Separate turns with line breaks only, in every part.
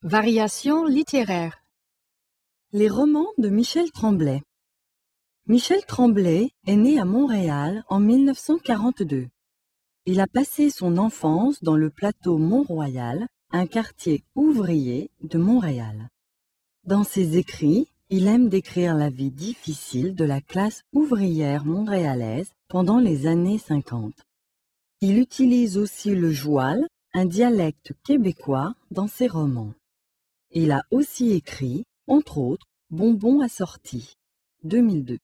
Variations littéraires. Les romans de Michel Tremblay. Michel Tremblay est né à Montréal en 1942. Il a passé son enfance dans le plateau Mont-Royal, un quartier ouvrier de Montréal. Dans ses écrits, il aime décrire la vie difficile de la classe ouvrière montréalaise pendant les années 50. Il utilise aussi le joual, un dialecte québécois, dans ses romans. Il a aussi écrit, entre autres, Bonbons assortis, 2002.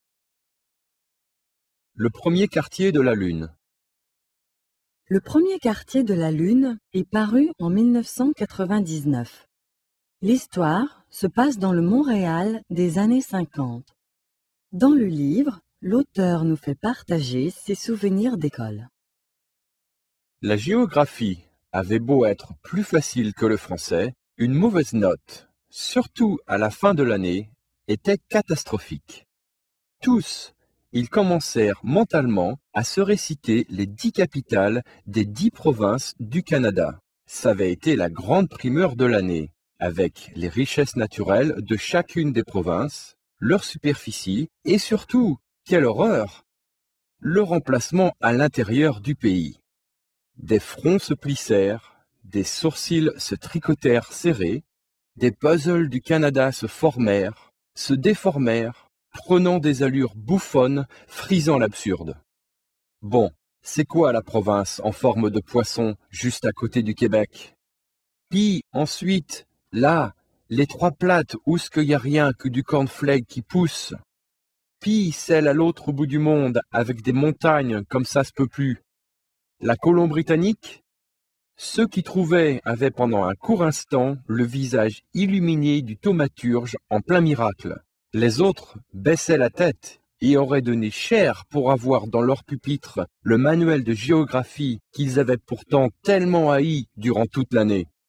Le premier quartier de la Lune.
Le premier quartier de la Lune est paru en 1999. L'histoire se passe dans le Montréal des années 50. Dans le livre, l'auteur nous fait partager ses souvenirs d'école.
La géographie avait beau être plus facile que le français, une mauvaise note, surtout à la fin de l'année, était catastrophique. Tous, ils commencèrent mentalement à se réciter les 10 capitales des 10 provinces du Canada. Ça avait été la grande primeur de l'année, avec les richesses naturelles de chacune des provinces, leur superficie et surtout, quelle horreur, leur emplacement à l'intérieur du pays. Des fronts se plissèrent, des sourcils se tricotèrent serrés, des puzzles du Canada se formèrent, se déformèrent, prenant des allures bouffonnes, frisant l'absurde. Bon, c'est quoi la province en forme de poisson juste à côté du Québec? Puis ensuite, là, les trois plates où ce qu'il y a rien que du cornflake qui pousse. Puis celle à l'autre bout du monde avec des montagnes comme ça se peut plus. La Colombie-Britannique? Ceux qui trouvaient avaient pendant un court instant le visage illuminé du thaumaturge en plein miracle. Les autres baissaient la tête et auraient donné cher pour avoir dans leur pupitre le manuel de géographie qu'ils avaient pourtant tellement haï durant toute l'année.